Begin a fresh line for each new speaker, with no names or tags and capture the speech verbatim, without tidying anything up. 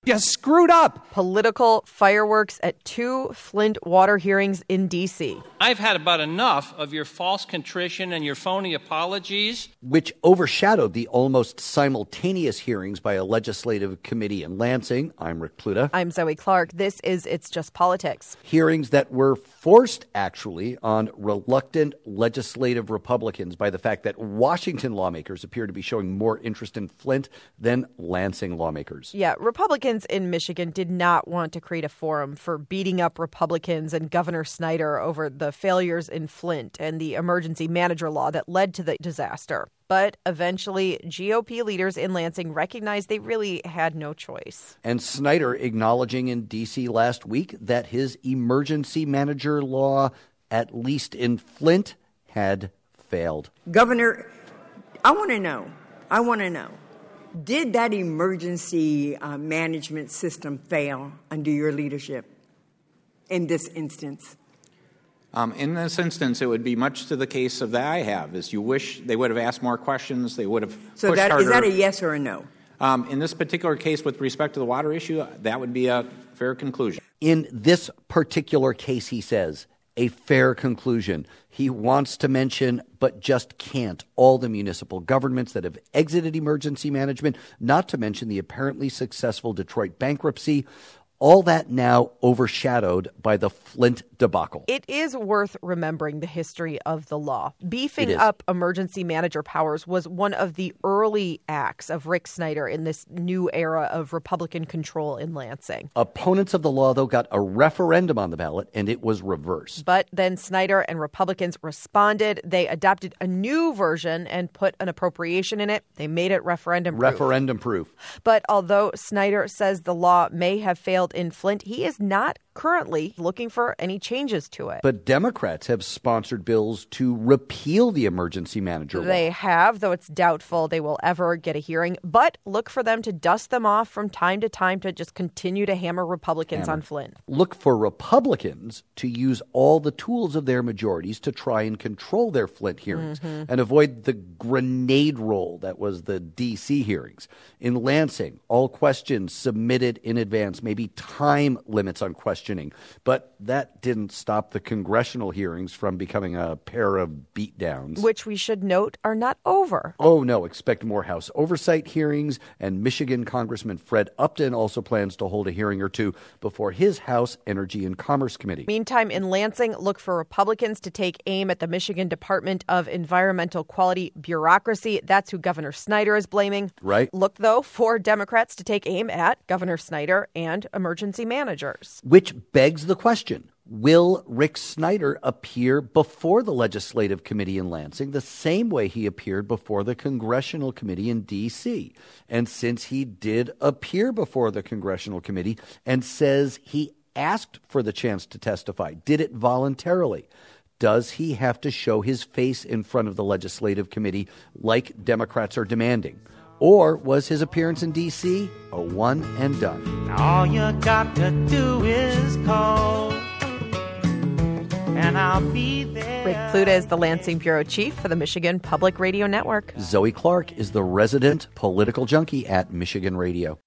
You screwed up.
Political fireworks at two Flint water hearings in D C.
I've had about enough of your false contrition and your phony apologies.
Which overshadowed the almost simultaneous hearings by a legislative committee in Lansing. I'm Rick Pluta.
I'm Zoe Clark. This is It's Just Politics.
Hearings that were forced, actually, on reluctant legislative Republicans by the fact that Washington lawmakers appear to be showing more interest in Flint than Lansing lawmakers.
Yeah, Republicans in Michigan did not want to create a forum for beating up Republicans and Governor Snyder over the failures in Flint and the emergency manager law that led to the disaster. But eventually, G O P leaders in Lansing recognized they really had no choice.
And Snyder acknowledging in D C last week that his emergency manager law, at least in Flint, had failed.
Governor, I want to know, I want to know, did that emergency uh, management system fail under your leadership in this instance?
Um, in this instance, it would be much to the case of that I have, is you wish they would have asked more questions, they would have
so
pushed
that,
harder.
Is that a yes or a no?
Um, in this particular case, with respect to the water issue, that would be a fair conclusion.
In this particular case, he says, a fair conclusion. He wants to mention, but just can't, all the municipal governments that have exited emergency management, not to mention the apparently successful Detroit bankruptcy. All that now overshadowed by the Flint debacle.
It is worth remembering the history of the law. Beefing up emergency manager powers was one of the early acts of Rick Snyder in this new era of Republican control in Lansing.
Opponents of the law, though, got a referendum on the ballot, and it was reversed.
But then Snyder and Republicans responded. They adopted a new version and put an appropriation in it. They made it referendum proof.
Referendum proof.
But although Snyder says the law may have failed in Flint, he is not currently looking for any changes to it.
But Democrats have sponsored bills to repeal the emergency manager law.
They have, though it's doubtful they will ever get a hearing. But look for them to dust them off from time to time to just continue to hammer Republicans
hammer.
on Flint.
Look for Republicans to use all the tools of their majorities to try and control their Flint hearings mm-hmm. and avoid the grenade roll that was the D C hearings. In Lansing, all questions submitted in advance, maybe time limits on questions. But that didn't stop the congressional hearings from becoming a pair of beatdowns.
Which we should note are not over.
Oh, no. Expect more House oversight hearings. And Michigan Congressman Fred Upton also plans to hold a hearing or two before his House Energy and Commerce Committee.
Meantime, in Lansing, look for Republicans to take aim at the Michigan Department of Environmental Quality bureaucracy. That's who Governor Snyder is blaming.
Right.
Look, though, for Democrats to take aim at Governor Snyder and emergency managers.
Which begs the question, will Rick Snyder appear before the Legislative Committee in Lansing the same way he appeared before the Congressional Committee in D C? And since he did appear before the Congressional Committee and says he asked for the chance to testify, did it voluntarily, does he have to show his face in front of the Legislative Committee like Democrats are demanding? Or was his appearance in D C a one and done?
All you got to do is call, and I'll be there.
Rick Pluta is the Lansing Bureau Chief for the Michigan Public Radio Network.
Zoe Clark is the resident political junkie at Michigan Radio.